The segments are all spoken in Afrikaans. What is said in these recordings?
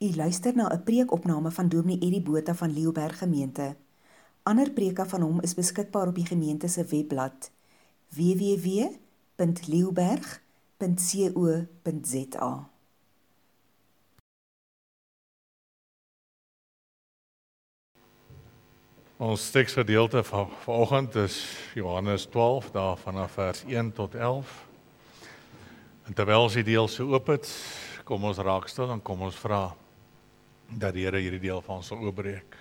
U luister na 'n preekopname van Dominee Eddie Botha van Leeuberg Gemeente. Ander preke van hom is beskikbaar op die gemeente se webblad www.leeuberg.co.za. Ons teksgedeelte van vanoggend is Johannes 12, daar vanaf vers 1 tot 11. En terwyl ons die deel so oop het, kom ons raak stil en kom ons vra dat die Here hierdie deel van ons sal oopbreek.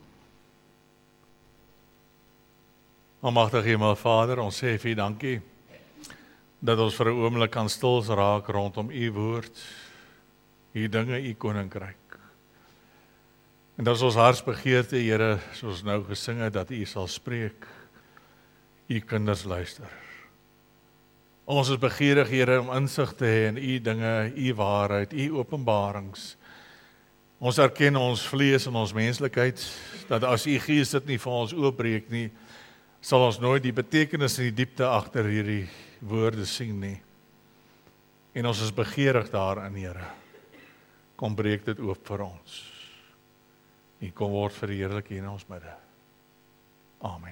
Almagtige Hemelvader, ons sê vir U dankie dat ons vir 'n oomblik kan stil raak rondom U woord, U dinge, U koninkryk. En dat is ons hartsbegeerte, Here, soos nou gesing het, dat U sal spreek, U kinders luister. Ons is begeerig, Here, om insig te hê in U dinge, U waarheid, U openbarings. Ons erken ons vlees en ons menslikheid, dat as U Gees dit nie vir ons oopbreek nie, sal ons nooit die betekenis en die diepte agter hierdie woorde sien nie. En ons is begeerig daarin, Here. Kom breek dit oop vir ons. U kom word verheerlik hier in ons midde. Amen.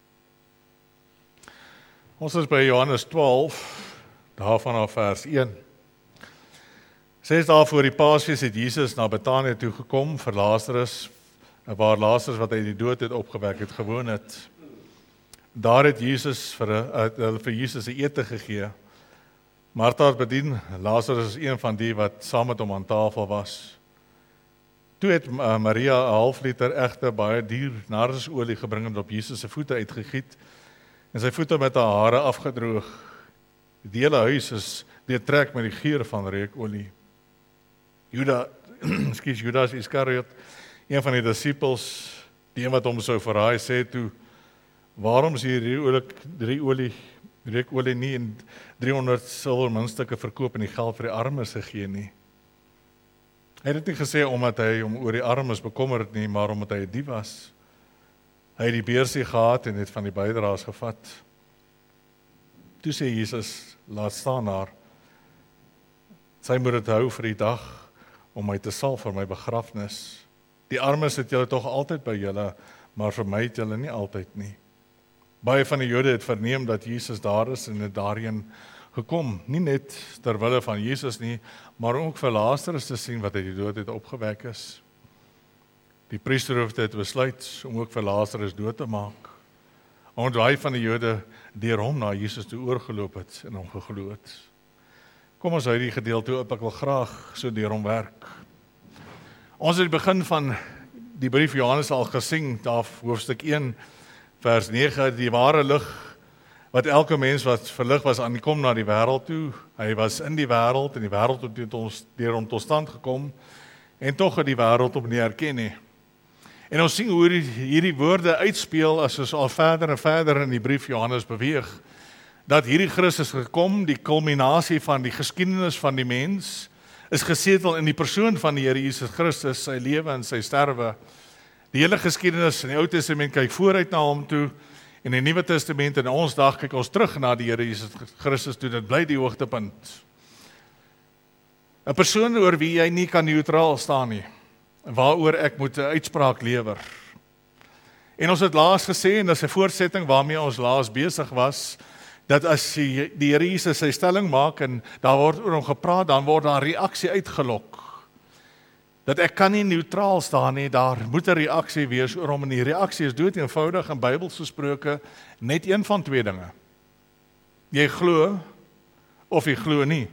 Ons is by Johannes 12, daarvan af vers 1. 6 dae voor die Paasfees het Jesus na Betanië toe gekom vir Lazarus, waar Lazarus wat uit die dood het opgewek het gewoon het. Daar het Jesus vir Jesus 'n ete gegee. Martha het bedien, Lazarus is een van die wat saam met hom aan tafel was. Toe het Maria 'n half liter egte baie duur nardesolie gebring en op Jesus se voete uitgegiet en sy voete met haar hare afgedroog. Die hele huis is deurtrek met die geur van reukolie. Judas Iskariot, een van die disippels, die een wat hom sou verraai, sê toe: "Waarom is hier reukolie nie in 300 silwermuntstukke verkoop en die geld vir die armes gegee nie?" Hy het dit nie gesê omdat hy hom oor die armes bekommer het nie, maar omdat hy 'n dief was. Hy het die beursie gehad en het van die bydraes gevat. Toe sê Jesus: "Laat staan daar. Sy moet dit hou vir die dag om my te salf vir my begrafnis. Die armes het julle tog altyd by julle, maar vir my het julle nie altyd nie." Baie van die Jode het verneem dat Jesus daar is en het daarheen gekom, nie net terwille van Jesus nie, maar ook vir Lazarus te sien wat uit die dood het opgewek is. Die priesterhoofde het besluit om ook vir Lazarus dood te maak, omdat hy van die Jode deur hom na Jesus toe oorgeloop het en hom geglo het. Kom ons hou die gedeelte op, ek wil graag so deur hom werk. Ons het die begin van die brief Johannes al gesing, daar hoofstuk 1, vers 9, die ware lig, wat elke mens wat verlig was aan die kom na die wêreld toe. Hy was in die wêreld en die wêreld het deur hom tot stand gekom en tog het die wêreld hom nie herken nie. En ons sien hoe hierdie woorde uitspeel as ons al verder en verder in die brief Johannes beweeg, dat hierdie Christus gekom, die kulminasie van die geskiedenis van die mens, is gesetel in die persoon van die Here Jesus Christus, sy lewe en sy sterwe. Die hele geskiedenis in die Ou Testament kyk vooruit na hom toe, en in die Nuwe Testament in ons dag kyk ons terug na die Here Jesus Christus toe, dit bly die hoogtepunt. 'n Persoon oor wie jy nie kan neutraal staan nie, waaroor ek moet 'n uitspraak lewer. En ons het laas gesê, en dis 'n voortsetting waarmee ons laas besig was, dat as die Here Jesus sy stelling maak en daar word oor hom gepraat, dan word daar reaksie uitgelok. Dat ek kan nie neutraal staan nie, daar moet 'n reaksie wees oor hom, en die reaksie is dood eenvoudig in Bybels gesproke net een van twee dinge. Jy glo of jy glo nie.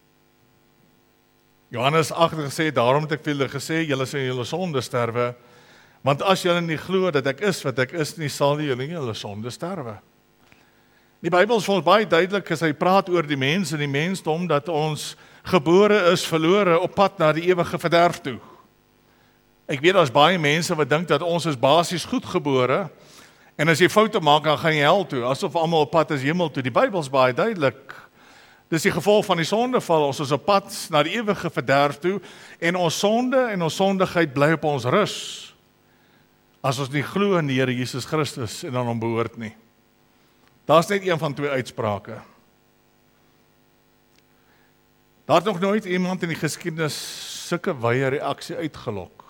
Johannes 8 gesê, daarom het ek vir julle gesê, julle sal julle sonde sterwe, want as julle nie glo dat ek is wat ek is nie, sal julle nie julle sonde sterwe. Die Bybel is vir ons baie duidelik as hy praat oor die mens en die mensdom, dat ons gebore is verlore op pad na die ewige verderf toe. Ek weet daar's baie mense wat dink dat ons is basies goed gebore, en as jy foute maak, dan gaan jy hel toe, asof almal op pad is hemel toe. Die Bybel is baie duidelik. Dis die gevolg van die sondeval, ons is op pad na die ewige verderf toe, en ons sonde en ons sondigheid bly op ons rus, as ons nie glo in die Here Jesus Christus en aan hom behoort nie. Daar's net een van twee uitsprake. Daar het nog nooit iemand in die geskiedenis sulke wye reaksie uitgelok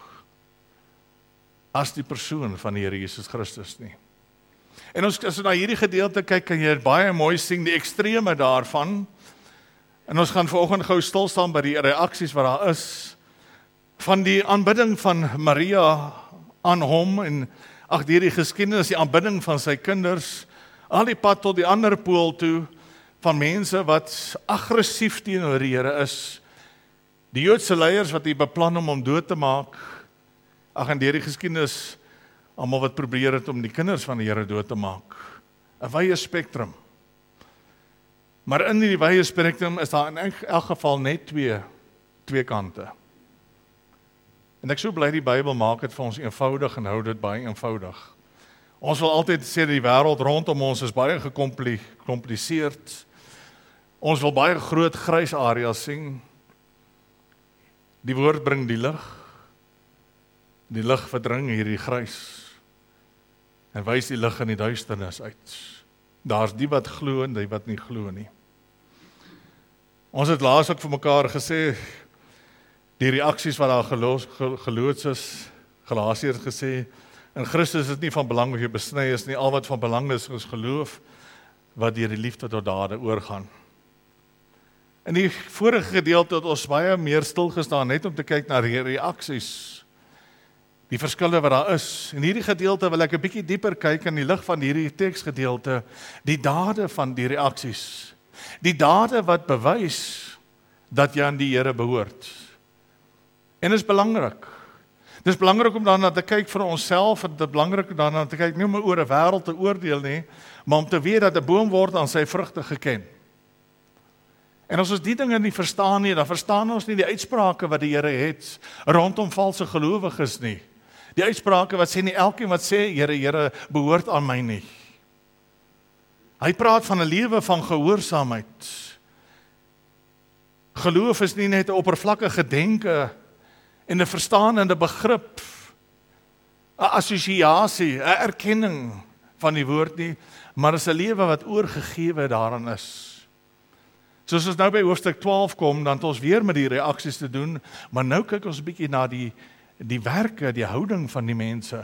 as die persoon van die Here Jesus Christus nie. En as ons na hierdie gedeelte kyk, kan jy baie mooi sien die ekstreme daarvan. En ons gaan vanoggend gou stil staan by die reaksies wat daar is van die aanbidding van Maria aan hom en deur die geskiedenis, die aanbidding van sy kinders, al die pad tot die ander pool toe van mense wat aggressief teenoor die Here is. Die Joodse leiers wat hier beplan om hom dood te maak, en deur die geskiedenis almal wat probeer het om die kinders van die Here dood te maak. 'n Wye spektrum. Maar in die wye spektrum is daar in elk geval net twee kante. En ek so bly die Bybel maak dit vir ons eenvoudig en hou dit baie eenvoudig. Ons wil altyd sê die wêreld rondom ons is baie gecompliseerd. Ons wil baie groot grys areas sien. Die woord bring die lig. Die lig verdring hierdie grys en wys die lig in die duisternis uit. Daar's die wat glo en die wat nie glo nie. Ons het laas ook vir mekaar gesê, die reaksies wat daar geloods is, Galasiërs het gesê, in Christus is nie van belang of jy besny is nie, al wat van belang is geloof, wat deur die liefde tot dade oorgaan. In die vorige gedeelte het ons baie meer stil gestaan, net om te kyk na die reaksies, die verskille wat daar is. In hierdie gedeelte wil ek 'n bietjie dieper kyk in die lig van hierdie teksgedeelte, die dade van die reaksies. Die dade wat bewys dat jy aan die Here behoort. En dit is belangrik. Dit is belangrik om daarna te kyk vir onsself, en dit is belangrik om daarna te kyk nie om oor 'n wêreld te oordeel nie, maar om te weet dat 'n boom word aan sy vrugte geken. En as ons die dinge nie verstaan nie, dan verstaan ons nie die uitsprake wat die Here het rondom valse gelowiges nie. Die uitsprake wat sê nie elkeen wat sê Here, Here behoort aan my nie. Hy praat van 'n lewe van gehoorsaamheid. Geloof is nie net 'n oppervlakkige denke en 'n verstaanende begrip, 'n assosiasie, 'n erkenning van die woord nie, maar is 'n lewe wat oorgegewe daaraan is. Soos ons nou by hoofstuk 12 kom, dan het ons weer met die reaksies te doen, maar nou kyk ons 'n bietjie na die werke, die houding van die mense.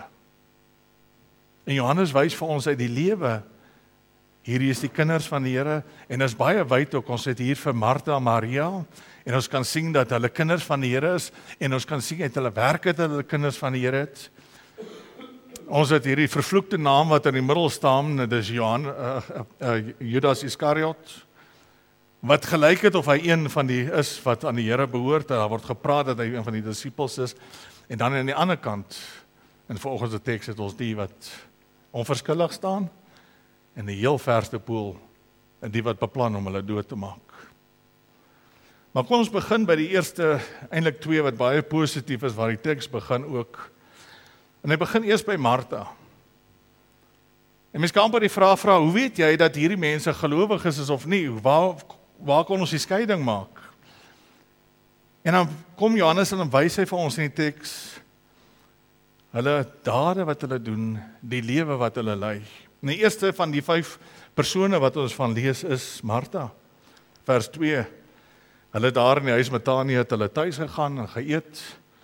En Johannes wys vir ons uit die lewe, hierdie is die kinders van die Here, en is baie wyd ook, ons het hier vir Martha en Maria, en ons kan sien dat hulle kinders van die Here is, en ons kan sien uit hulle werke dat hulle kinders van die Here het. Ons het hierdie vervloekte naam wat in die middel staan, dit is Judas Iskariot, wat gelyk het of hy een van die is wat aan die Here behoort, daar word gepraat dat hy een van die disippels is, en dan aan die ander kant, en volgens die teks het ons die wat onverskillig staan, en die heel verste pool, en die wat beplan om hulle dood te maak. Maar kom ons begin by die eerste, eintlik twee wat baie positief is, waar die teks begin ook. En hy begin eers by Martha. En mens kan amper die vraag vra, hoe weet jy dat hierdie mense gelowig is of nie? Waar kon ons die skeiding maak? En dan kom Johannes en dan wys hy vir ons in die teks, hulle dade wat hulle doen, die lewe wat hulle lei. En die eerste van die 5 persone wat ons van lees is Martha. Vers 2. Hulle daar in die huis Betanië het hulle tuis gegaan en geëet.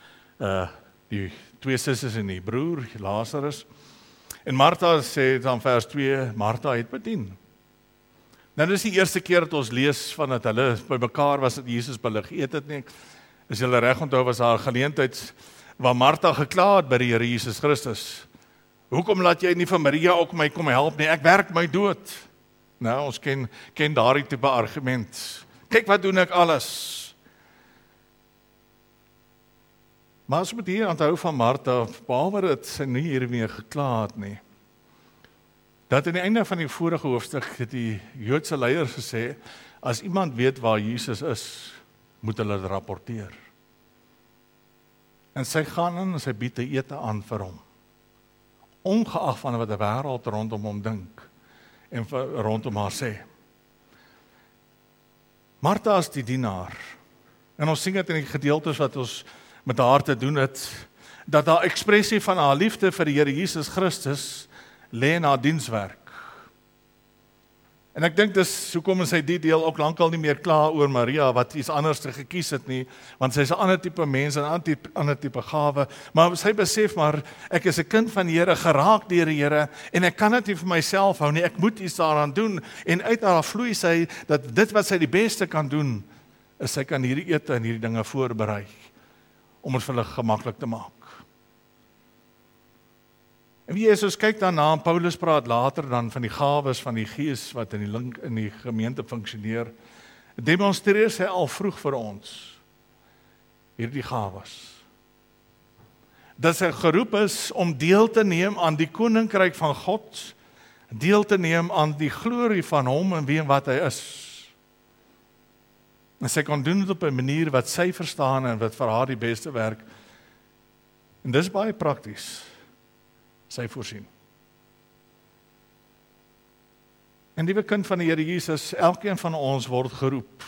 Die 2 susters en die broer, Lazarus. En Martha sê dan vers 2, Martha het bedien. Nou dis die eerste keer dat ons lees van dat hulle by mekaar was dat Jesus by hulle geëet het nie. As julle reg onthou was daar 'n geleentheid waar Martha gekla het by die Here Jesus Christus. Hoekom laat jy nie vir Maria ook my kom help nie? Ek werk my dood. Nou, ons ken daardie tipe argument. Kyk wat doen ek alles. Maar as moet hier onthou van Martha, behalwe dat sy nie hiermee gekla het nie. Dat aan die einde van die vorige hoofstuk het die Joodse leiers gesê, as iemand weet waar Jesus is, moet hulle dit rapporteer. En sy gaan in en sy bied 'n ete aan vir hom. Ongeag van wat die wêreld rondom hom dink en rondom haar sê. Martha is die dienaar. En ons sien dit in die gedeeltes wat ons met haar te doen het, dat haar ekspressie van haar liefde vir die Here Jesus Christus lê in haar dienswerk. En ek dink dis hoekom sy die deel ook lankal nie meer kla oor Maria wat iets anders te gekies het nie, want sy's 'n ander tipe mens en 'n ander tipe gawe, maar sy besef maar ek is 'n kind van die Here, geraak deur die Here en ek kan dit nie vir myself hou nie, ek moet iets daaraan doen en uit haar vloei sy dat dit wat sy die beste kan doen is sy kan hierdie ete en hierdie dinge voorberei om dit vir hulle gemaklik te maak. En wie Jesus kyk daarna en Paulus praat later dan van die gawes van die Gees wat in die gemeente funksioneer, demonstreer sy al vroeg vir ons hierdie gawes. Dat sy geroep is om deel te neem aan die koninkryk van God, deel te neem aan die glorie van hom en wie en wat hy is. En sy kan doen dit op 'n manier wat sy verstaan en wat vir haar die beste werk. En dis baie prakties. Sy voorsien. En liewe kind van die Here Jesus, elkeen van ons word geroep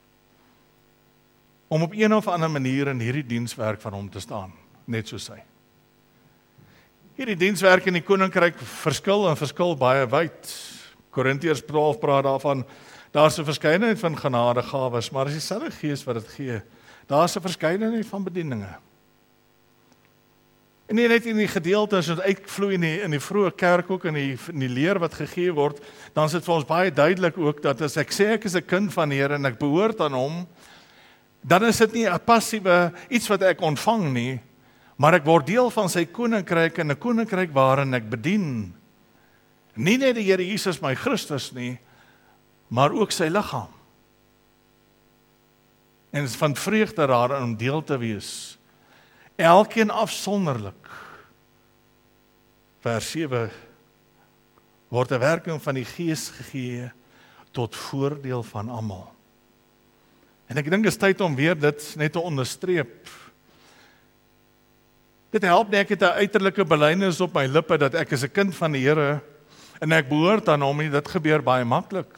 om op een of ander manier in hierdie dienswerk van hom te staan, net soos hy. Hierdie dienswerk in die koninkryk verskil baie wyd. Korintiërs 12 praat daarvan, daar's 'n verskeidenheid van genadegawes, maar dis dieselfde Gees wat dit gee. Daar's 'n verskeidenheid van bedieninge. En nie net in die gedeeltes wat uitvloei in die vroeë kerk ook in die leer wat gegee word, dan is dit vir ons baie duidelik ook dat as ek sê ek is 'n kind van die Here en ek behoort aan hom, dan is dit nie 'n passiewe iets wat ek ontvang nie, maar ek word deel van sy koninkryk en 'n koninkryk waarin ek bedien. Nie net die Here Jesus my Christus nie, maar ook sy liggaam. En dit is van vreugde daarin om deel te wees. Elkeen afsonderlik. Vers 7 word 'n werking van die Gees gegee tot voordeel van almal. En ek dink dit is tyd om weer dit net te onderstreep. Dit help nie ek het 'n uiterlike belydenis op my lippe dat ek is 'n kind van die Here en ek behoort aan hom nie, dit gebeur baie maklik.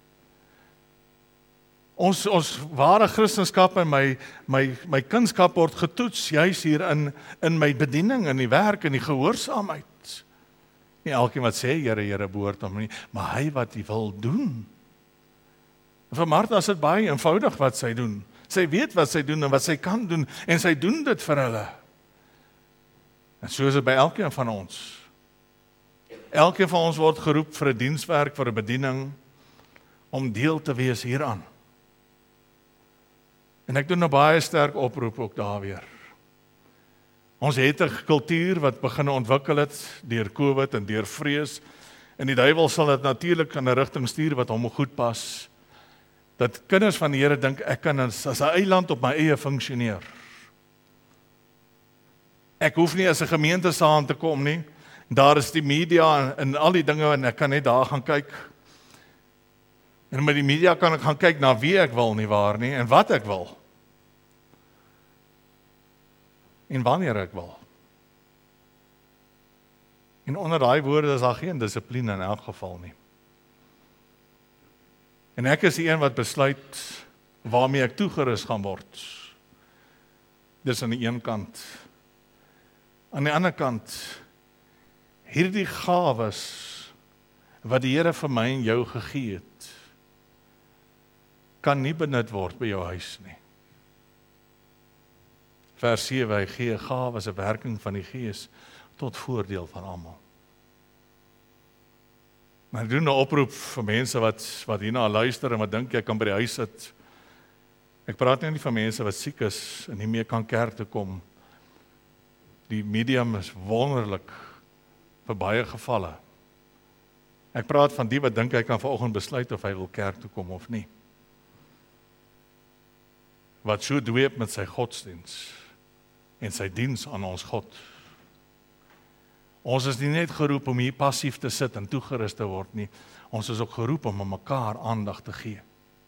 Ons ware Christendom en my kunskap word getoets juis hier in my bediening, in die werk, in die gehoorsaamheid. Nie elkeen wat sê Here, Here behoort hom nie, maar hy wat hy wil doen. En vir Martha is dit baie eenvoudig wat sy doen. Sy weet wat sy doen en wat sy kan doen en sy doen dit vir hulle. En so is dit by elkeen van ons. Elkeen van ons word geroep vir 'n dienswerk, vir 'n bediening, om deel te wees hieraan. En ek doen 'n baie sterk oproep ook daar weer. Ons het 'n kultuur wat begin ontwikkel het deur COVID en deur vrees. En die duiwel sal dit natuurlik in 'n rigting stuur wat hom goed pas. Dat kinders van die Here dink ek kan as 'n eiland op my eie funksioneer. Ek hoef nie as 'n gemeente saam te kom nie. Daar is die media en al die dinge en ek kan net daar gaan kyk. En met die media kan ek gaan kyk na wie ek wil nie waar nie en wat ek wil. En wanneer ek wil. En onder daai woorde is daar geen dissipline in elk geval nie. En ek is die een wat besluit waarmee ek toegerus gaan word. Dis aan die een kant. Aan die ander kant, hierdie gawes wat die Here vir my en jou gegee het, kan nie benut word by jou huis nie. Vers 7, hy gee gawes, 'n werking van die Gees, tot voordeel van almal. Maar ek doen 'n oproep vir mense wat hierna luister en wat dink jy kan by die huis sit. Ek praat nie van mense wat siek is en nie meer kan kerk toe kom. Die medium is wonderlik vir baie gevalle. Ek praat van die wat dink hy kan vanoggend besluit of hy wil kerk toe kom of nie. Wat so dweep met sy godsdiens en sy diens aan ons God. Ons is nie net geroep om hier passief te sit en toegerus te word nie. Ons is ook geroep om aan mekaar aandag te gee.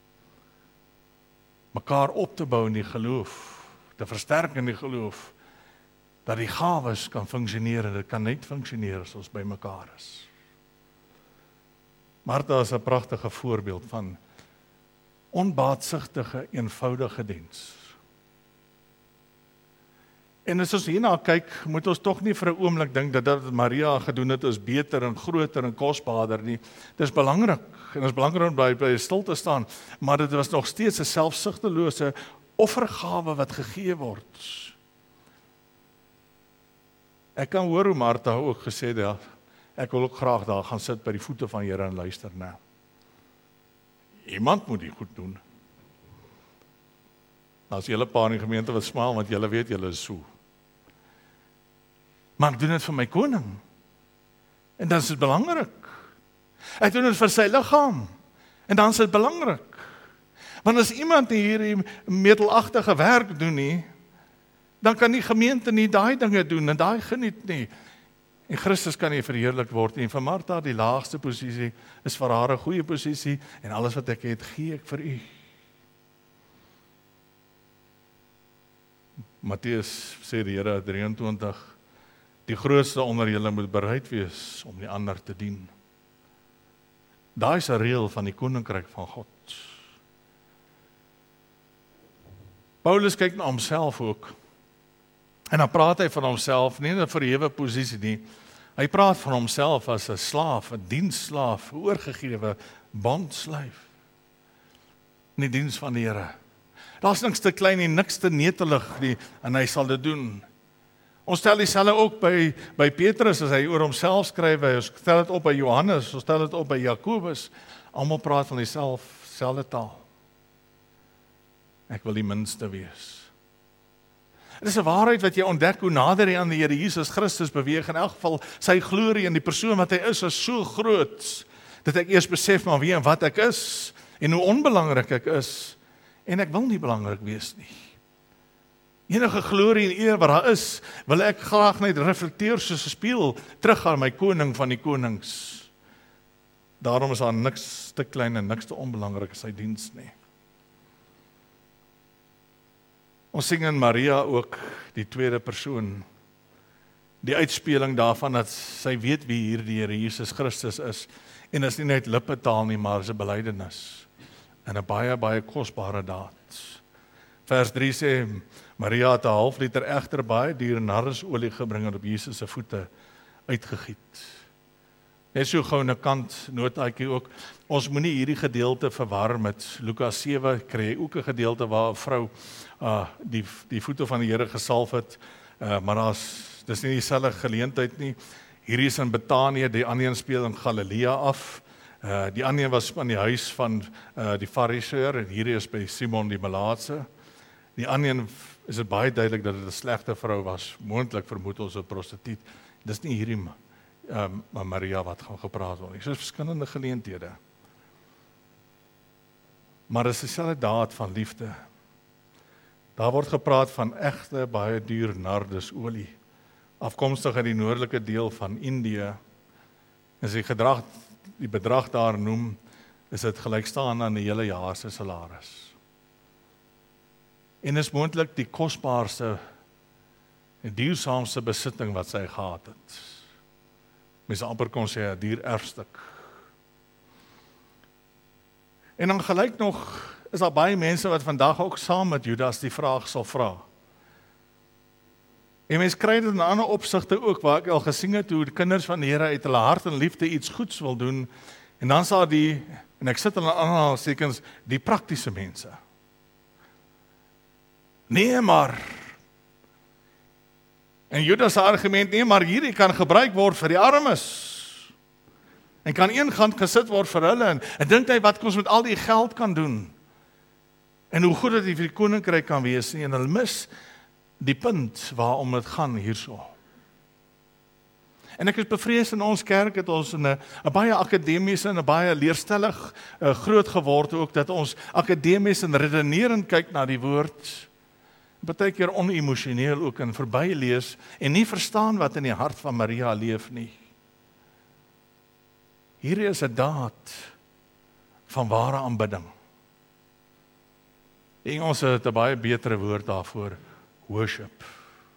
Mekaar op te bou in die geloof, te versterk in die geloof, dat die gawes kan funksioneer en dit kan net funksioneer as ons by mekaar is. Martha is 'n pragtige voorbeeld van onbaatsigtige, eenvoudige diens. En as ons hierna kyk, moet ons tog nie vir 'n oomblik dink dat dit Maria gedoen het is beter en groter en kosbaarder nie. Dit is belangrik, en dit is belangrik om by stil te staan, maar dit was nog steeds 'n selfsugtelose offergawe wat gegee word. Ek kan hoor hoe Martha ook gesê het, ja, ek wil ook graag daar gaan sit by die voete van Here en luister na. Iemand moet dit goed doen. As julle paar in die gemeente wat smaal, want julle weet julle is so. Maar ek doen dit vir my koning. En dan is dit belangrik. Ek doen dit vir sy liggaam. En dan is dit belangrik. Want as iemand hier medelagtige werk doen nie, dan kan die gemeente nie daai dinge doen en daai geniet nie. En Christus kan nie verheerlik word nie. En vir Martha, die laagste posisie, is vir haar 'n goeie posisie, en alles wat ek het, gee ek vir u. Matteus sê die Here 23, die grootste onder julle moet bereid wees om die ander te dien. Daai is 'n reël van die koninkryk van God. Paulus kyk na homself ook. En dan praat hy van homself, nie in 'n verhewe posisie nie. Hy praat van homself as 'n slaaf, 'n diensslaaf, 'n oorgegewe bondslaaf. In die diens van die Here. Daar's niks te klein en niks te netelig nie, en hy sal dit doen. Ons stel dieselfde ook by Petrus as hy oor homself skryf, ons stel dit op by Johannes, ons stel dit op by Jakobus. Almal praat van dieselfde taal. Ek wil die minste wees. Dit is 'n waarheid wat jy ontdek hoe nader jy aan die Here Jesus Christus beweeg. In elk geval, sy glorie en die persoon wat hy is so groot, dat ek eers besef maar wie en wat ek is, en hoe onbelangrik ek is, en ek wil nie belangrik wees nie. Enige glorie en eer wat daar is, wil ek graag net reflekteer soos 'n spieël, terug aan my koning van die konings. Daarom is daar niks te klein en niks te onbelangrik in sy diens nie. Ons sing in Maria ook die tweede persoon, die uitspeling daarvan dat sy weet wie hier die Here Jesus Christus is, en is nie net lippetaal nie, maar is 'n belydenis, en 'n baie, baie kosbare daad. Vers 3 sê, Maria het 'n half liter egter baie duur narresolie gebring en op Jesus se voete uitgegiet. Net so gou 'n kant notaatjie ook, ons moenie hierdie gedeelte verwar met Lukas 7, kry jy ook 'n gedeelte waar 'n vrou die voete van die Here gesalf het, maar dis nie dieselfde geleentheid nie. Hierdie is in Betanië, die ander een speel in Galilea af. Die ander was aan die huis van die Fariseer, en hierdie is by Simon die Melaatse. Die ander een is dit baie duidelik dat dit 'n slegte vrou was, moontlik vermoed ons 'n prostituut. Dis nie hierdie Maria wat gaan gepraat word nie. So is verskillende geleenthede. Maar dis dieselfde daad van liefde. Daar word gepraat van egte, baie duur nardesolie, afkomstig uit die noordelike deel van Indië. As die bedrag daar noem, is dit gelykstaande aan 'n hele jaar se salaris. En is moontlik die kosbaarste en duursaamste besitting wat sy gehad het. Mense amper kon sê 'n duur erfstuk. En dan gelyk nog is daar baie mense wat vandag ook saam met Judas die vraag sal vra. En mense kry dit in ander opsigte ook, waar ek al gesien het hoe die kinders van die Here uit hulle hart en liefde iets goeds wil doen, en dan sal en ek sit hulle in aanhalingstekens, die praktiese mense. Nee, maar. En Judas se argument, nee, maar hierdie kan gebruik word vir die armes. En kan een kant gesit word vir hulle, en dink hy wat ons met al die geld kan doen. En hoe goed dit vir die koninkryk kan wees nie, en hulle mis die punt waarom dit gaan hierso. En ek is bevrees in ons kerk het ons in 'n baie akademiese en 'n baie leerstellig groot geword ook, dat ons akademies en redenerend kyk na die woord, partykeer onemosioneel ook en verby lees en nie verstaan wat in die hart van Maria leef nie. Hierdie is 'n daad van ware aanbidding. Die Engelse het 'n baie betere woord daarvoor, worship.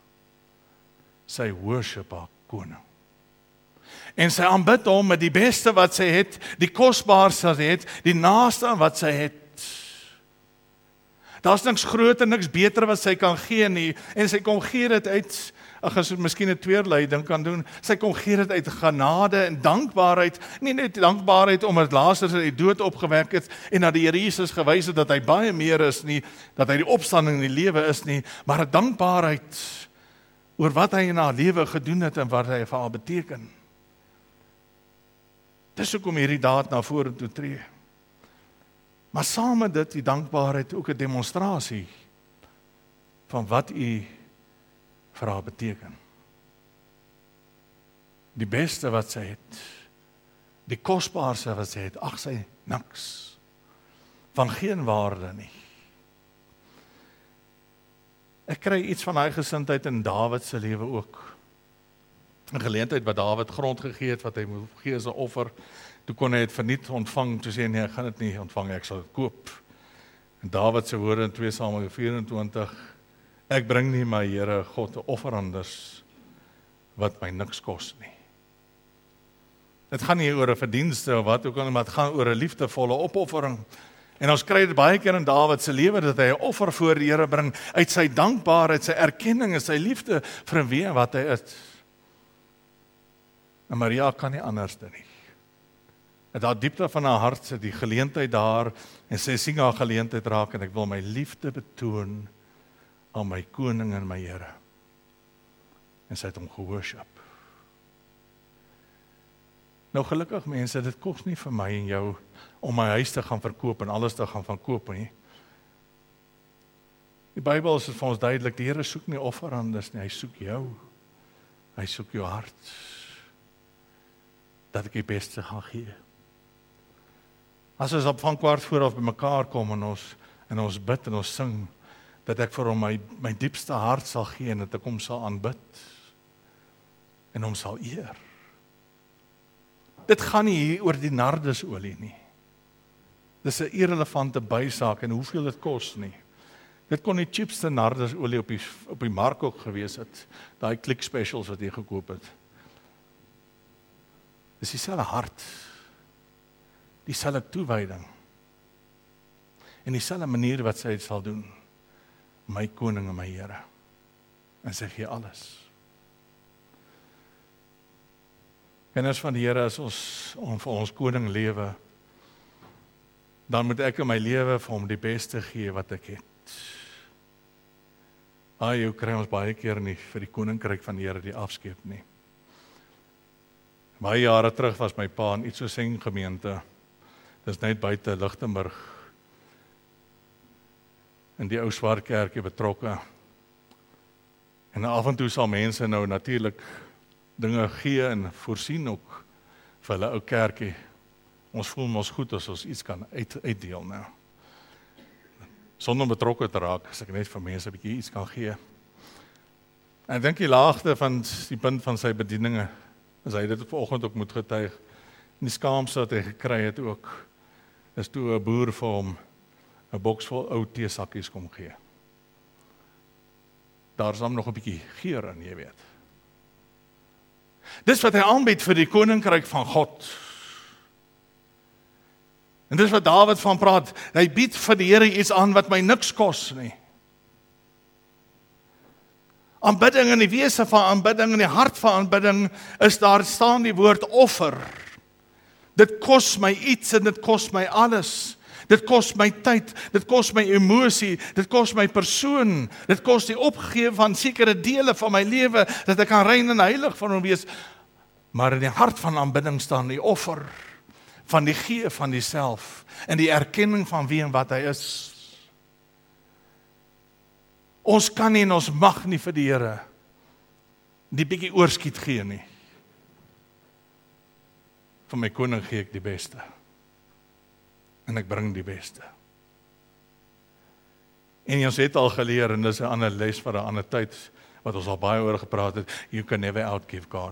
Sy worship haar koning. En sy aanbid hom met die beste wat sy het, die kosbaarste wat sy het, die naaste aan wat sy het. Daar's niks groter, niks beter wat sy kan gee nie. En sy kom gee dit uit, as ons miskien 'n tweerleiding kan doen, sy kom gee dit uit genade en dankbaarheid, nie net dankbaarheid omdat Lazarus uit die dood opgewek het en dat die Here Jesus gewys het dat hy baie meer is nie, dat hy die opstanding en die lewe is nie, maar 'n dankbaarheid oor wat hy in haar lewe gedoen het en wat hy vir haar beteken. Dis hoekom hierdie daad na vore toe tree. Maar saam met dit, die dankbaarheid ook 'n demonstrasie van wat u vir haar beteken. Die beste wat sy het, die kosbaarste wat sy het, ag sy niks, van geen waarde nie. Ek kry iets van daai gesindheid in Dawid se lewe ook. 'n Geleentheid wat Dawid grond gegee het, wat hy moet gee as 'n offer, toe kon hy dit verniet ontvang, toe sê hy, nee, ek gaan dit nie ontvang, ek sal dit koop. En Dawid se woorde in 2 Samuel 24, ek bring nie my Here God 'n offer anders wat my niks kos nie. Dit gaan nie oor 'n verdienste of wat ook al, maar dit gaan oor 'n liefdevolle opoffering. En ons kry dit baie keer in Dawid se lewe dat hy 'n offer voor die Here bring uit sy dankbaarheid, sy erkenning en sy liefde vir wie en wat hy is. En Maria kan nie anders nie. En daar diepte van haar hart sit die geleentheid daar en sy sien haar geleentheid raak en ek wil my liefde betoon aan my koning en my Here. En sy het hom gehoorship. Nou gelukkig mense, dit kos nie vir my en jou om my huis te gaan verkoop en alles te gaan verkoop nie. Die Bybel is vir ons duidelik, die Here soek nie offerandes nie, hy soek jou. Hy soek jou hart. Dat ek die beste gaan gee. As ons op van kwart voor af by mekaar kom en ons bid en ons sing, dat ek vir hom my diepste hart sal gee en dat ek hom sal aanbid en hom sal eer. Dit gaan nie hier oor die nardesolie nie. Dis 'n irrelevante bysaak en hoeveel dit kos nie. Dit kon die cheapste nardesolie op die mark ook gewees het, daai klik specials wat jy gekoop het. Dis dieselfde hart, dieselfde toewyding en dieselfde manier wat sy sal doen, my koning en my Here, en sy gee alles. Kinders van die Here, as ons vir ons koning lewe, dan moet ek in my lewe vir hom die beste gee wat ek het. Jy kry ons baie keer nie vir die koninkryk van die Here die afskeep nie. Baie jare terug was my pa in Itsoseng gemeente, dis net buite Lichtenburg, in die ou Swart Kerkie betrokke. En af en toe sal mense nou natuurlik dinge gee en voorsien ook vir hulle ou kerkie. Ons voel ons goed as ons iets kan uitdeel nou. Sonder om betrokke te raak, as ek net vir mense 'n bietjie iets kan gee. En ek dink die laagte van die punt van sy bedieninge, as hy dit vanoggend ook moet getuig, en die skaamste wat hy gekry het ook, is toe 'n boer vir hom 'n boks vol ou teesakkies kom gee. Daar is dan nog 'n bietjie geur in, jy weet. Dis wat hy aanbied vir die koninkryk van God. En dis wat Dawid van praat, hy bied vir die Here iets aan wat my niks kos nie. Aanbidding in die wese van aanbidding, in die hart van aanbidding, is daar staan die woord offer. Dit kos my iets en dit kos my alles. Dit kos my tyd, dit kos my emosie, dit kos my persoon, dit kos die opgee van sekere dele van my lewe, dat ek kan rein en heilig van hom wees. Maar in die hart van aanbidding staan die offer, van die gee van die self, en die erkenning van wie en wat hy is. Ons kan nie en ons mag nie vir die Here die bietjie oorskiet gee nie. Vir my koning gee ek die beste. En ek bring die beste. En ons het al geleer, en dis 'n ander les vir 'n ander tyd, wat ons al baie oor gepraat het, you can never outgive God.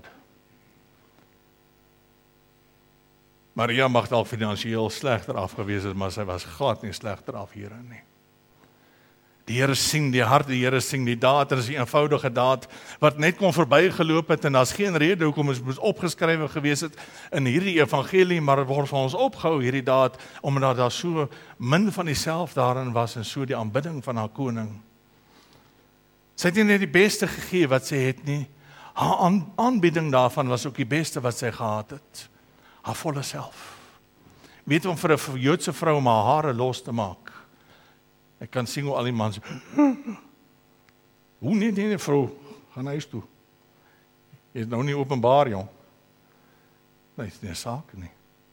Maria mag dalk finansiëel slegter afgewees het, maar sy was glad nie slegter af hierin nie. Die Here sien die hart, die Here sien die daad, en is 'n eenvoudige daad wat net kon verbygeloop het en daar's geen rede hoekom ons moes opgeskrywe gewees het in hierdie evangelie, maar het word van ons opgehou hierdie daad omdat daar so min van dieself daarin was en so die aanbidding van haar koning. Sy het nie net die beste gegee wat sy het nie. Haar aanbidding daarvan was ook die beste wat sy gehad het. Haar volle self. Weet jy om vir 'n Joodse vrou om haar hare los te maak? Ek kan sien hoe al die mans, hoe nee vrou, gaan huis toe. Jy is nou nie openbaar, jong. Nee, is nie 'n saak nie.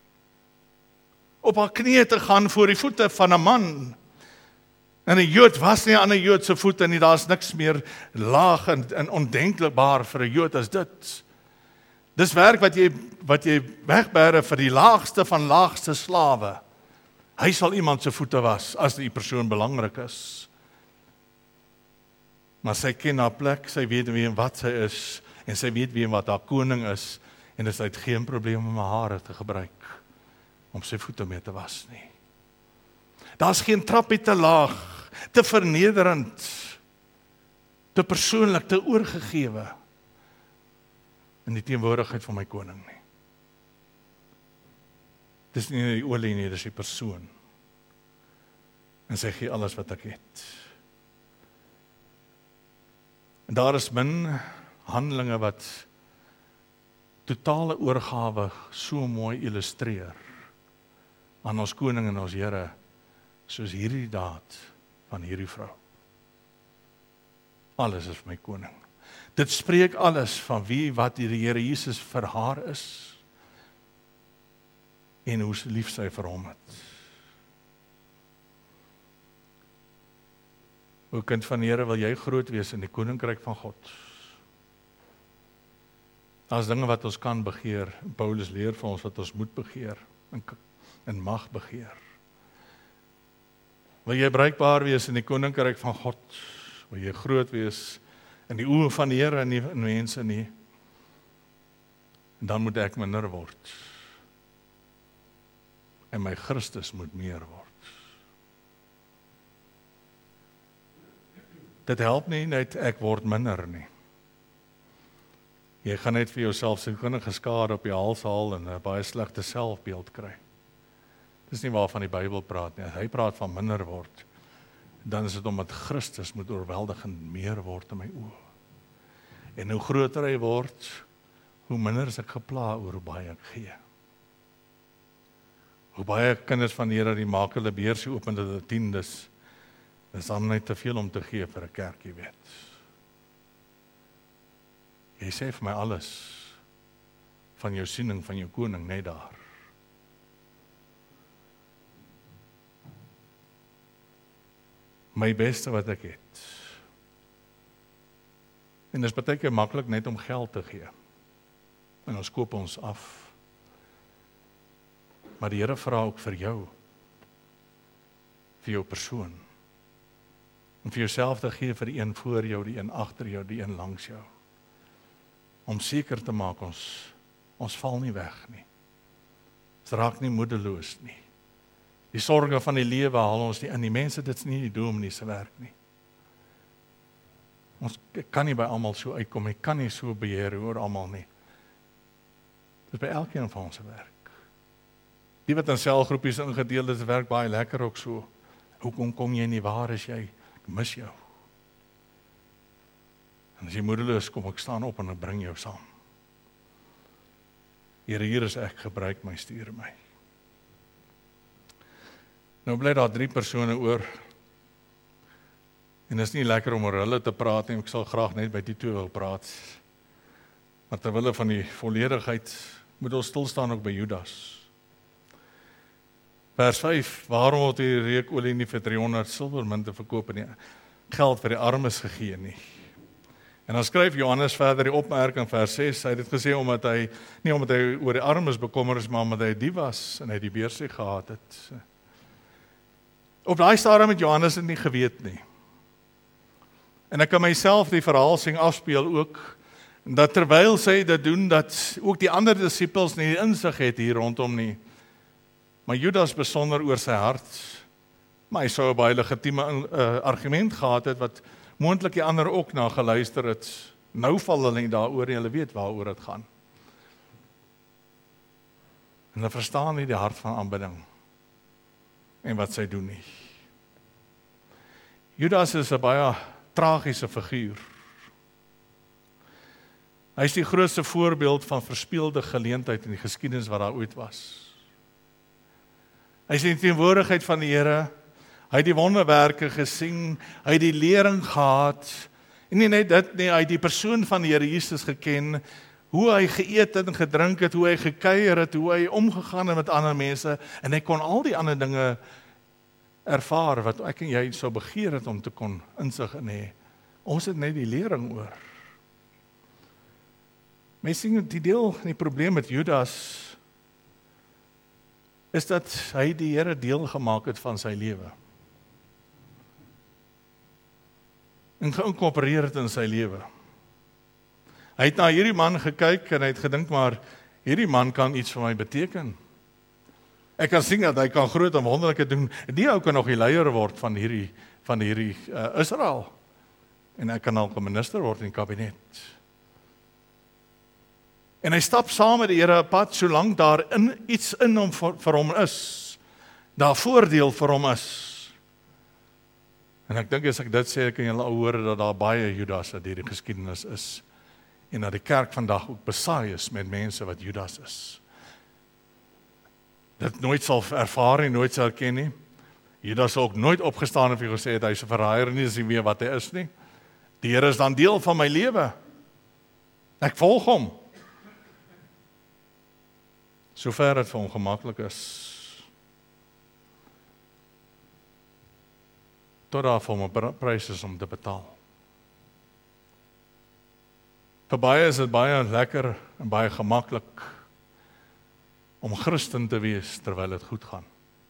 Op haar knieë te gaan voor die voete van 'n man. En 'n Jood was nie aan 'n Jood se voete nie, daar's niks meer laag en ondenkbaar vir 'n Jood as dit. Dis werk wat jy wegbere vir die laagste van laagste slawe. Hy sal iemand se voete was, as die persoon belangrik is. Maar sy ken haar plek, sy weet wie en wat sy is, en sy weet wie en wat haar koning is, en sy het geen probleem om haar hare te gebruik, om sy voete mee te was nie. Daar's geen trappie te laag, te vernederend, te persoonlik, te oorgegewe, in die teenwoordigheid van my koning nie. Dis nie die olie nie, dis die persoon. En sy gee alles wat ek het. En daar is min handelinge wat totale oorgawe so mooi illustreer aan ons koning en ons Here, soos hierdie daad van hierdie vrou. Alles is vir my koning. Dit spreek alles van wie wat die Here Jesus vir haar is, en hoe lief sy vir hom het. O kind van die Here, wil jy groot wees in die koninkryk van God? Daar's dinge wat ons kan begeer. Paulus leer vir ons wat ons moet begeer en mag begeer. Wil jy bruikbaar wees in die koninkryk van God? Wil jy groot wees in die oë van die Here en nie in mense nie? En dan moet ek minder word. En my Christus moet meer word. Dit help nie net ek word minder nie. Jy gaan net vir jouself sielkundige skade op die hals haal en 'n baie slegte selfbeeld kry. Dis nie waarvan die Bybel praat nie. Hy praat van minder word. Dan is dit omdat Christus moet oorweldigend meer word in my oë. En hoe groter hy word, hoe minder is ek gepla oor hoe baie ek gee. Hoe baie kinders van die Here die maak hulle beursie oop en hulle tiendes. Dis dan net te veel om te gee vir 'n kerk, jy weet. Jy sê vir my alles van jou siening van jou koning net daar. My beste wat ek het. En dis baie keer maklik net om geld te gee. En ons koop ons af. Maar die Here vra ook vir jou. Vir jou persoon. En vir jouself te gee vir die een voor jou, die een agter jou, die een langs jou. Om seker te maak ons val nie weg nie. Ons raak nie moedeloos nie. Die sorge van die lewe haal ons nie in die mense, dit's nie die dominee se werk nie. Ons kan nie by almal so uitkom, ek kan nie so beheer oor almal nie. Dit is by elkeen van ons se werk. Die wat in selgroepies ingedeel is, werk baie lekker ook so. Hoekom kom jy nie, waar is jy? Ek mis jou. En as jy moedeloos kom, ek staan op en ek bring jou saam. Here, hier is ek, gebruik my, stuur my. Nou bly daar 3 persone oor. En dit is nie lekker om oor hulle te praat nie, ek sal graag net by die 2 wil praat. Maar terwille van die volledigheid moet ons stilstaan ook by Judas. Vers 5, waarom word die reukolie nie vir 300 silwermunte verkoop en die geld vir die armes gegee nie? En dan skryf Johannes verder die opmerking vers 6, hy het dit gesê omdat hy, nie omdat hy oor die armes bekommer is, maar omdat hy die was en hy die beursie gehad het. Op daai stadium het Johannes dit nie geweet nie. En ek kan myself die verhaal sien afspeel ook, dat terwyl sy dit doen, dat ook die ander disippels nie insig het hier rondom nie. Maar Judas besonder oor sy hart, Maar hy sou 'n baie legitieme argument gehad het, wat moontlik die ander ook na geluister het. Nou val hulle nie daaroor nie, hulle weet waaroor dit gaan. En hulle verstaan nie die hart van aanbidding en wat sy doen nie. Judas is 'n baie tragiese figuur. Hy is die grootste voorbeeld van verspeelde geleentheid in die geskiedenis wat daar ooit was. Hy is in die teenwoordigheid van die Here, hy het die wonderwerke gesien, hy het die lering gehad, en nie net dit nie, hy het die persoon van die Here Jesus geken, hoe hy geëet het en gedrink het, hoe hy gekuier het, hoe hy omgegaan het met ander mense, en hy kon al die ander dinge ervaar, wat ek en jy sou begeer het om te kon insig in hê. Ons het net die lering oor. Mense sien die deel, die probleem met Judas, is dat hy die Here deel gemaak het van sy lewe. En geïnkorporeer het in sy lewe. Hy het na hierdie man gekyk en hy het gedink, maar hierdie man kan iets vir my beteken. Ek kan sien dat hy kan groot en wonderlike doen. Die ou kan nog die leier word van hierdie Israel. En hy kan ook 'n minister word in die kabinet. En hy stap saam met die Here 'n pad, solank daar iets in hom vir hom is. Daar voordeel vir hom is. En ek dink as ek dit sê, kan julle al hoor dat daar baie Judasse deur die geskiedenis is. En dat die kerk vandag ook besaai is met mense wat Judas is. Dit nooit sal ervaar en nooit sal erken nie. Judas sal ook nooit opgestaan en vir jou gesê het, hy is 'n verraaier nie, dis nie meer wat hy is nie. Die Here is dan deel van my lewe. Ek volg hom. Sover dit vir hom gemaklik is. Tot daar vir hom 'n prys is om te betaal. Vir baie is dit baie lekker en baie gemaklik om Christen te wees terwyl dit goed gaan.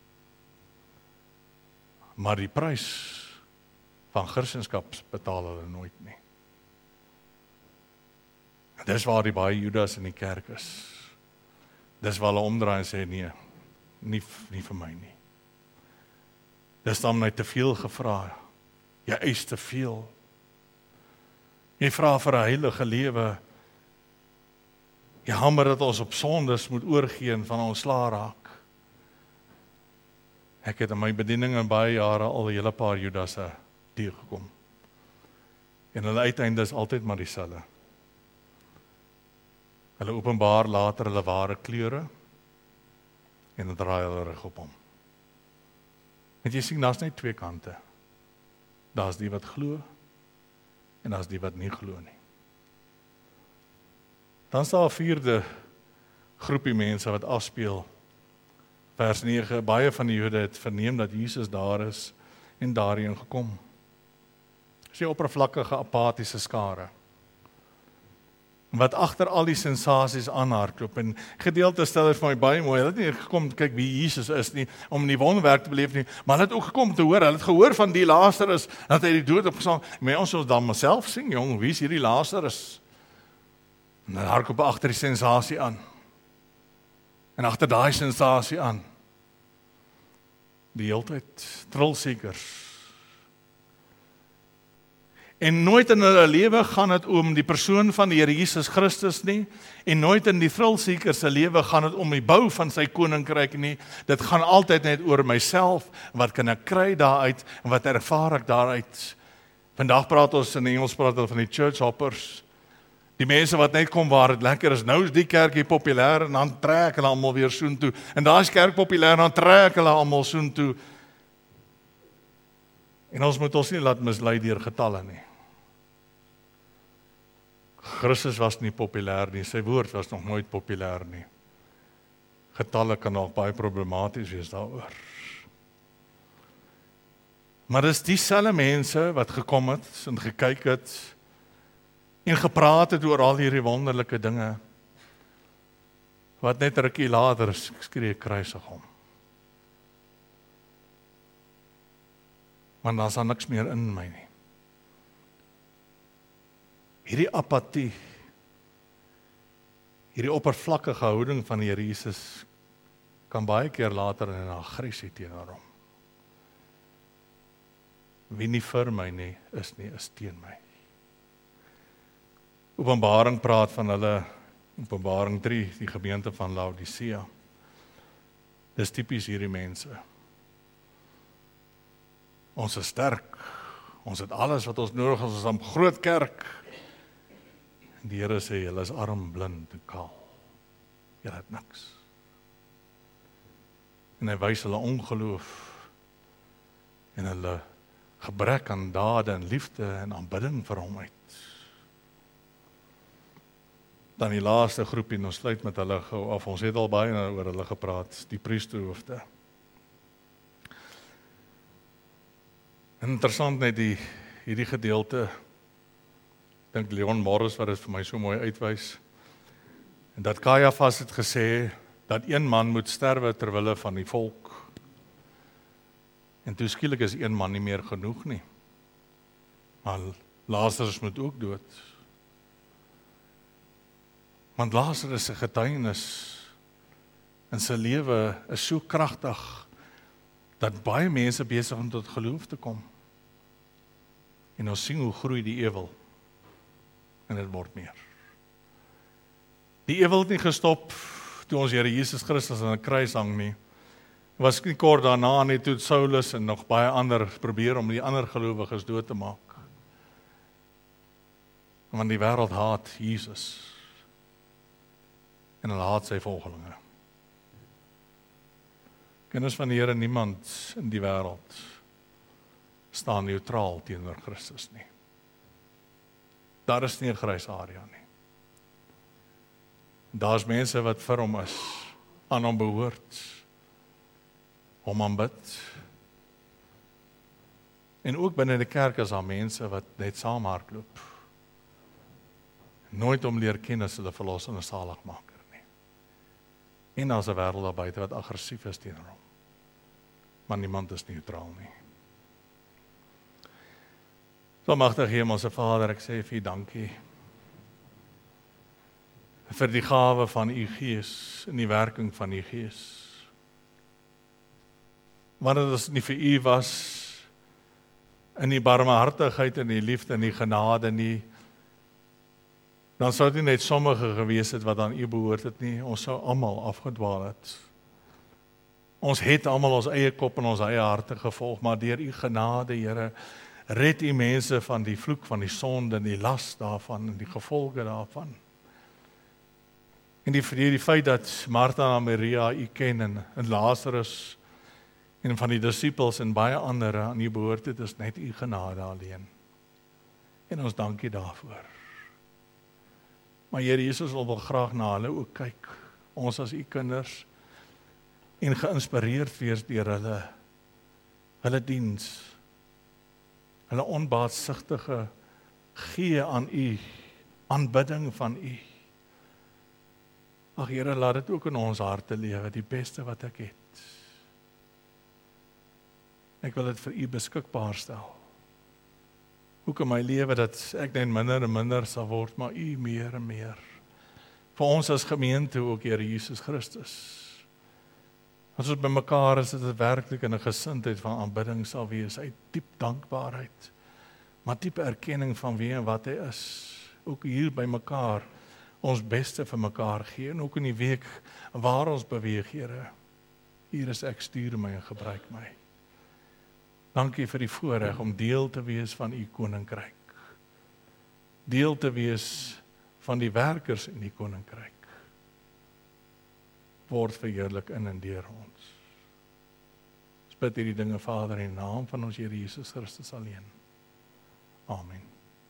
Maar die prys van Christendom betaal hulle nooit nie. En dis waar die baie Judas in die kerk is. Dis waar hulle omdraai en sê nee, nie vir my nie. Dis dan net te veel gevra. Jy eis te veel. Jy vra vir 'n heilige lewe. Jy hamer dat ons op sondes moet oorgee en van ontslae raak. Ek het in my bediening in baie jare al 'n hele paar Judasse teëgekom. En hulle uiteinde is altyd maar dieselfde. Hulle openbaar later hulle ware kleure en dan draai hulle rug op hom. En jy sien, daar's net twee kante. Daar's die wat glo en daar's die wat nie glo nie. Dan is daar 'n vierde groepie mense wat afspeel. Vers 9, baie van die Jode het verneem dat Jesus daar is en daarheen gekom. Dis 'n oppervlakkige, apatiese skare. Wat agter al die sensasies aanhardloop, en gedeelte stel dit vir my baie mooi. Hulle het nie gekom kyk wie Jesus is nie, om die wonderwerk te beleef nie, maar hulle het ook gekom te hoor. Hulle het gehoor van die Lazarus, dat hy die dood opgestaan. Maar ons wil dan myself sien, jong, wie is hierdie Lazarus? En dan hardloop agter die sensasie aan. En agter daai sensasie aan, die hele tyd trilseekers. En nooit in hulle lewe gaan dit om die persoon van die Here Jesus Christus nie, en nooit in die thrillseekers se lewe gaan dit om die bou van sy koninkryk nie. Dit gaan altyd net oor myself, wat kan ek kry daaruit, en wat ervaar ek daaruit. Vandag praat ons in Engels praat hulle van die church hoppers, die mense wat net kom waar dit lekker is. Nou is die kerkie populêr en dan trek hulle almal weer soontoe, en daar is kerk populêr en dan trek hulle almal soontoe. En ons moet ons nie laat mislei deur getalle nie. Christus was nie populêr nie, sy woord was nog nooit populêr nie. Getalle kan nog baie problematies wees daaroor. Maar dis dieselfde mense wat gekom het en gekyk het en gepraat het oor al hierdie wonderlike dinge, wat net 'n rukkie later skree kruisig hom. Maar daar's niks meer in my nie. Hierdie apatie, hierdie oppervlakkige houding van die Here Jesus kan baie keer later in 'n aggressie teenoor hom. wie nie vir my nie, is teen my. Openbaring praat van hulle, Openbaring 3, die gemeente van Laodicea. Dis typies hierdie mense. Ons is sterk, ons het alles wat ons nodig het, ons is 'n groot kerk. En die Here sê, julle is arm, blind en kaal. Julle het niks. En hy wys hulle ongeloof en hulle gebrek aan dade en liefde en aanbidding vir hom uit. Dan die laaste groepie, ons sluit met hulle gou af. Ons het al baie oor hulle gepraat, die priesterhoofde. Interessant net hierdie gedeelte, ek dink Leon Morris wat dit vir my so mooi uitwys, en dat Caiaphas het gesê, dat een man moet sterwe ter wille van die volk. En toe skielik is een man nie meer genoeg nie. Maar Lazarus moet ook dood. Want Lazarus se getuienis in sy lewe is so kragtig, dat baie mense besig om tot geloof te kom. En ons sien hoe groei die ewel. En dit word meer. Die ewel het nie gestop toe ons Here Jesus Christus aan 'n kruis hang nie. Was nie kort daarna nie toe Saulus en nog baie ander probeer om die ander gelowiges dood te maak. Want die wêreld haat Jesus. En hulle haat sy volgelinge. Kinders van die Here, niemand in die wêreld staan neutraal teenoor Christus nie. Daar is nie 'n grys area nie. Daar's mense wat vir hom is, aan hom behoort, hom aanbid. En ook binne die kerk is daar mense wat net saam hardloop. Nooit om leer ken as hulle verlosser en saligmaker nie. En daar's 'n wêreld daar buite wat aggressief is teenoor hom. Maar niemand is neutraal nie. So magtig Hemelse Vader, ek sê vir U dankie vir die gawe van U Gees en die werking van U Gees. Want dit is nie vir U was in die barmhartigheid en die liefde en die genade nie, dan sou dit net sommige gewees het wat aan U behoort het nie, ons sou almal afgedwaal het. Ons het almal ons eie kop en ons eie harte gevolg, maar deur U genade, Here, red U mense van die vloek van die sonde en die las daarvan en die gevolge daarvan. En die feit dat Martha en Maria U ken en Lazarus en van die disippels en baie ander aan U behoort het, is net U genade alleen. En ons dankie daarvoor. Maar Here Jesus wil graag na hulle ook kyk, ons as U kinders, en geïnspireerd wees deur hulle diens, hulle onbaatsigtige gee aan U, aanbidding van U. Ag Here, laat dit ook in ons harte lewe, die beste wat ek het. Ek wil dit vir U beskikbaar stel. Ook in my lewe dat ek net minder en minder sal word, maar U meer en meer. Vir ons as gemeente ook, Here Jesus Christus. As ons by mekaar is, dit werklik in 'n gesindheid van aanbidding sal wees, uit diep dankbaarheid, maar diep erkenning van wie en wat Hy is. Ook hier by mekaar ons beste vir mekaar gee, en ook in die week waar ons beweeg, Here. Hier is ek, stuur my en gebruik my. Dankie vir die voorreg om deel te wees van U koninkryk. Deel te wees van die werkers in die koninkryk. Word verheerlik in en deur ons. Ons bid hierdie dinge, Vader, in die naam van ons Here Jesus Christus alleen. Amen.